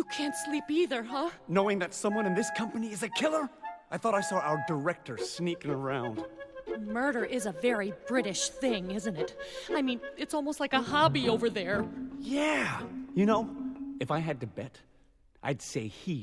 can't sleep either, huh? Knowing that someone in this company is a killer? I thought I saw our director sneaking around. Murder is a very British thing, isn't it? I mean, it's almost like a hobby over there. Yeah. You know, if I had to bet, I'd say he